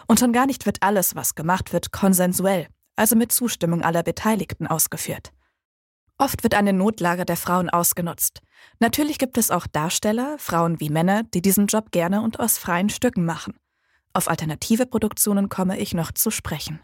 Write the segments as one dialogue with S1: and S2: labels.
S1: Und schon gar nicht wird alles, was gemacht wird, konsensuell, also mit Zustimmung aller Beteiligten ausgeführt. Oft wird eine Notlage der Frauen ausgenutzt. Natürlich gibt es auch Darsteller, Frauen wie Männer, die diesen Job gerne und aus freien Stücken machen. Auf alternative Produktionen komme ich noch zu sprechen.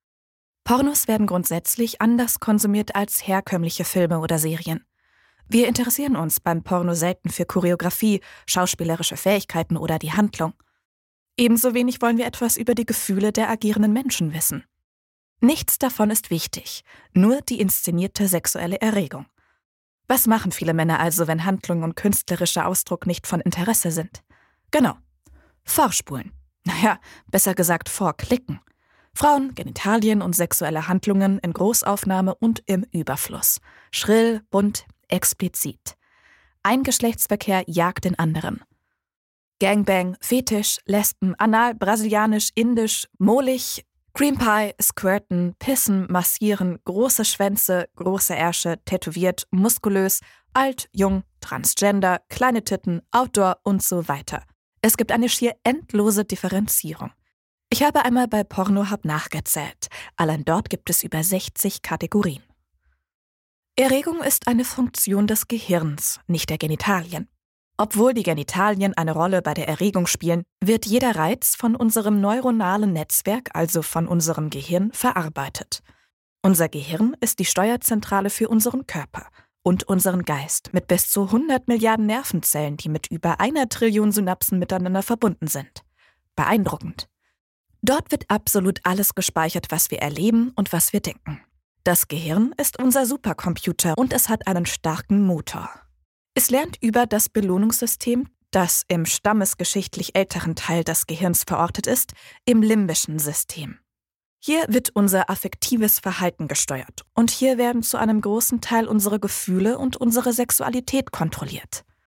S1: Pornos werden grundsätzlich anders konsumiert als herkömmliche Filme oder Serien. Wir interessieren uns beim Porno selten für Choreografie, schauspielerische Fähigkeiten oder die Handlung. Ebenso wenig wollen wir etwas über die Gefühle der agierenden Menschen wissen. Nichts davon ist wichtig, nur die inszenierte sexuelle Erregung. Was machen viele Männer also, wenn Handlung und künstlerischer Ausdruck nicht von Interesse sind? Genau, vorspulen. Naja, besser gesagt vorklicken. Frauen, Genitalien und sexuelle Handlungen in Großaufnahme und im Überfluss. Schrill, bunt, explizit. Ein Geschlechtsverkehr jagt den anderen. Gangbang, Fetisch, Lesben, Anal, Brasilianisch, Indisch, Mohlig, Cream Pie, Squirten, Pissen, Massieren, große Schwänze, große Ärsche, tätowiert, muskulös, alt, jung, transgender, kleine Titten, Outdoor und so weiter. Es gibt eine schier endlose Differenzierung. Ich habe einmal bei Pornohub nachgezählt. Allein dort gibt es über 60 Kategorien. Erregung ist eine Funktion des Gehirns, nicht der Genitalien. Obwohl die Genitalien eine Rolle bei der Erregung spielen, wird jeder Reiz von unserem neuronalen Netzwerk, also von unserem Gehirn, verarbeitet. Unser Gehirn ist die Steuerzentrale für unseren Körper und unseren Geist mit bis zu 100 Milliarden Nervenzellen, die mit über 1 Trillion Synapsen miteinander verbunden sind. Beeindruckend. Dort wird absolut alles gespeichert, was wir erleben und was wir denken. Das Gehirn ist unser Supercomputer und es hat einen starken Motor. Es lernt über das Belohnungssystem, das im stammesgeschichtlich älteren Teil des Gehirns verortet ist, im limbischen System. Hier wird unser affektives Verhalten gesteuert und hier werden zu einem großen Teil unsere Gefühle und unsere Sexualität kontrolliert.